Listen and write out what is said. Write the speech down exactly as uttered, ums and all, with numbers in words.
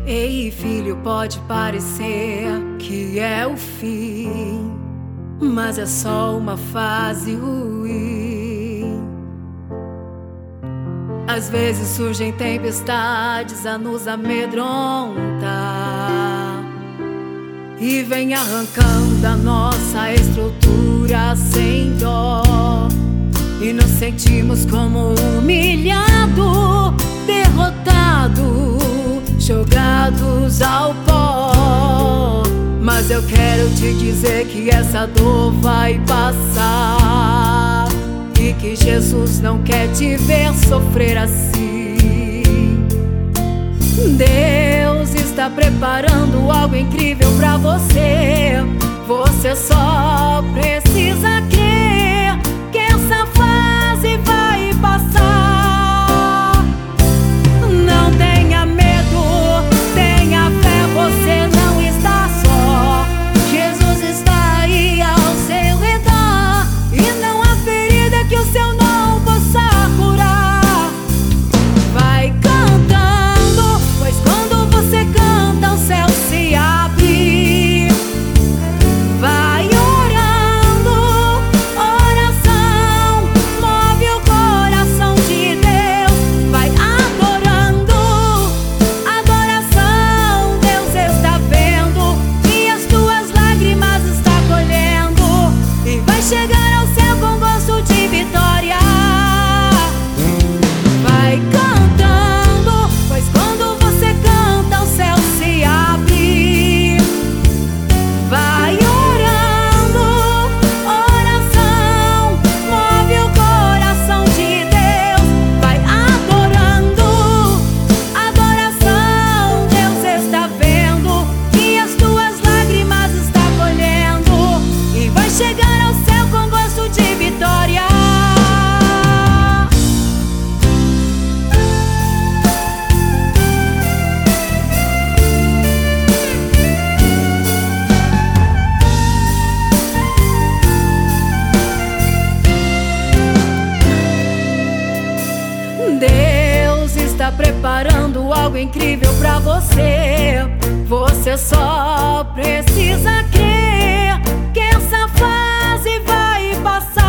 Ei, filho, pode parecer que é o fim, mas é só uma fase ruim. Às vezes surgem tempestades a nos amedrontar e vem arrancando a nossa estrutura sem dó, e nos sentimos como humilhado, derrotado, jogados ao pó. Mas eu quero te dizer que essa dor vai passar e que Jesus não quer te ver sofrer assim. Deus está preparando algo incrível pra você. Você só precisa crer que essa fase vai passar. Não tenha medo, tenha fé, você não está só. Jesus está aí ao seu redor e não há ferida que o seu não possa curar. Vai cantando, pois quando você canta o céu se abre. Vai orando, oração move o coração de Deus. Vai adorando, adoração, Deus está vendo e as tuas lágrimas está colhendo, e vai chegar ao céu com gosto de vitória. Vai cantando, pois quando você canta o céu se abre. Vai orando, oração move o coração de Deus. Vai adorando, adoração, Deus está vendo e as tuas lágrimas está colhendo, e vai chegar ao céu com gosto de vitória. Deus está preparando algo incrível pra você. Você só precisa crer que essa fase vai passar.